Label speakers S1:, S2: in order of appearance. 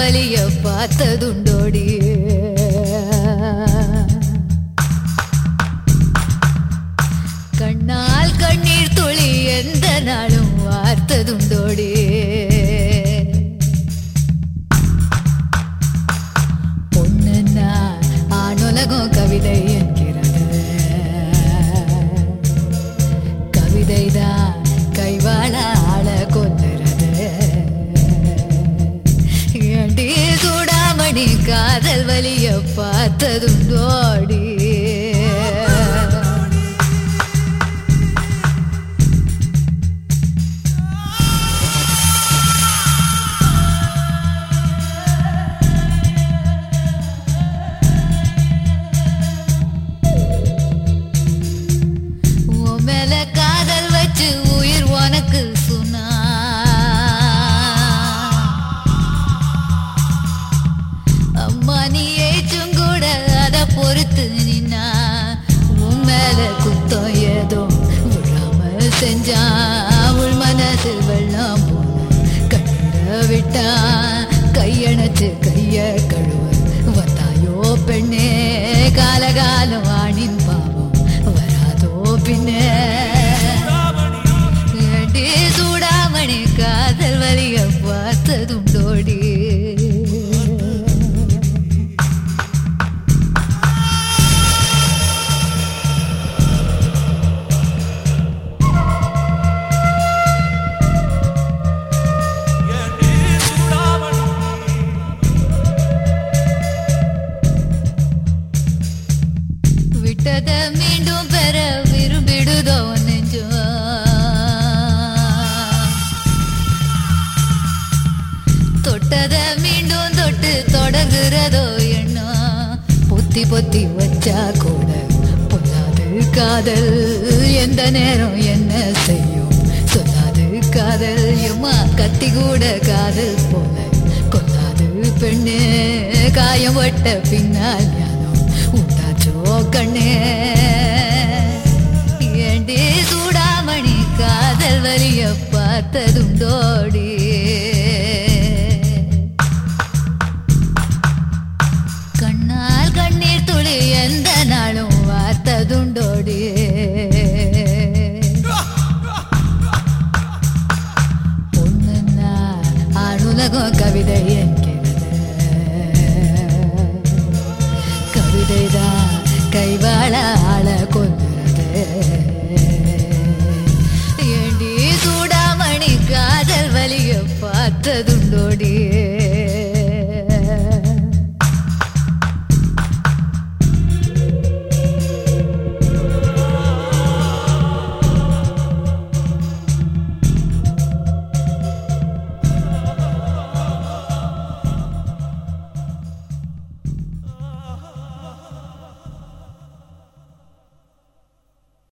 S1: வலிய பார்த்ததுண்டோடி கண்ணால் கண்ணீர் துளி எந்த நாளும் வார்த்ததுண்டோடி பொண்ணுன்னா ஆணுலகம் கவிதை என்கிறது கவிதைதான் கைவாழ ஆள கொல்லுறது ஏண்டி சூடாமணி காதல் வலிய பார்த்ததுண்டோடி உயிர் உனக்கு சொன்னா அம்மா நீ ஏச்சும் கூட அத பொறுத்து நின்னா உன் மேல குத்தம் ஏதோ விழாமல் செஞ்சா உள் மனசில் வெள்ளம் போன கண்ணீர விட்டா கையணைச்சு கைய கழுவ வந்தாயோ பெண்ணே காலகாலம் ஆணின் பாவம் வராதோ பின்னே சூடாமணி காதல் வலிய பார்த்ததுண்டோடி விட்டத மீண்டும் பெற விரும்பிடுதோ நெஞ்சோ தொட்டத மீண்டும் தொட்டு தொடங்குறதோ எண்ணா பொத்தி பொத்தி வச்சா கூட பொல்லாது காதல் எந்த நேரம் என்ன செய்யும் சொல்லாது காதல் எம்மா கத்தி கூட காதல் போல கொல்லாது பெண்ணு காயம் வட்ட பின்னால் ஞானம் உண்டாச்சோ கண்ணே ஏண்டி சூடாமணி காதல் வலிய பார்த்ததுண்டோடி கண்ணீர் துளி எந்த நாளும் வார்த்ததுண்டோடி பொண்ணுன்னா ஆணுலகம் கவிதை என்கிறது கவிதைதான் கைவாழ ஆள கொண்டு